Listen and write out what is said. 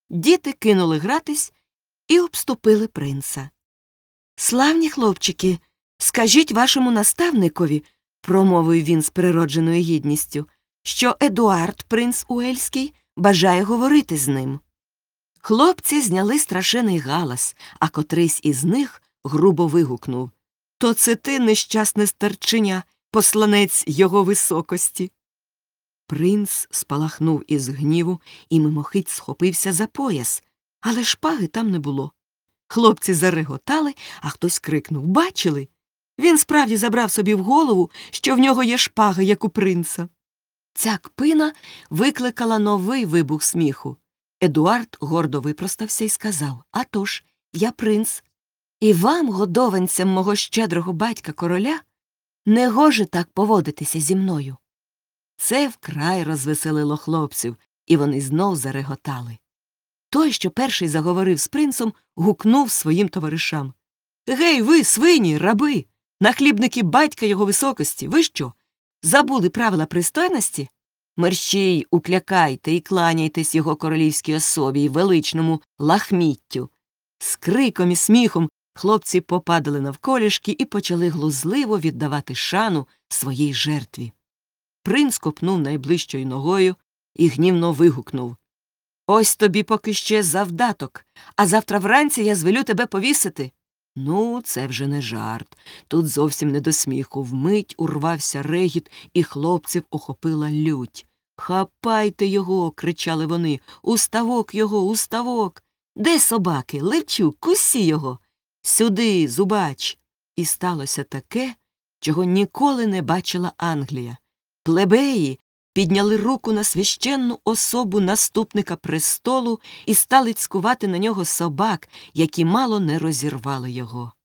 Діти кинули гратись і обступили принца. «Славні хлопчики, скажіть вашому наставникові», – промовив він з природженою гідністю, що Едуард, принц Уельський, бажає говорити з ним. Хлопці зняли страшений галас, а котрийсь із них грубо вигукнув: «То це ти, нещасне старчиня, посланець його високості!» Принц спалахнув із гніву і мимохить схопився за пояс, але шпаги там не було. Хлопці зареготали, а хтось крикнув: «Бачили? Він справді забрав собі в голову, що в нього є шпага, як у принца». Ця кпина викликала новий вибух сміху. Едуард гордо випростався і сказав: «А тож, я принц, і вам, годованцям мого щедрого батька короля, не гоже так поводитися зі мною». Це вкрай розвеселило хлопців, і вони знов зареготали. Той, що перший заговорив з принцем, гукнув своїм товаришам: «Гей, ви, свині, раби, нахлібники батька його високості, ви що, забули правила пристойності? Мерщій уклякайте і кланяйтесь його королівській особі й величному лахміттю». З криком і сміхом хлопці попадали навколішки і почали глузливо віддавати шану своїй жертві. Принц копнув найближчою ногою і гнівно вигукнув: «Ось тобі поки ще завдаток, а завтра вранці я звелю тебе повісити». Ну, це вже не жарт. Тут зовсім не до сміху. Вмить урвався регіт, і хлопців охопила лють. «Хапайте його!» – кричали вони. «У ставок його, у ставок! Де собаки? Левчук, кусі його! Сюди, зубач!» І сталося таке, чого ніколи не бачила Англія. Плебеї підняли руку на священну особу наступника престолу і стали цькувати на нього собак, які мало не розірвали його.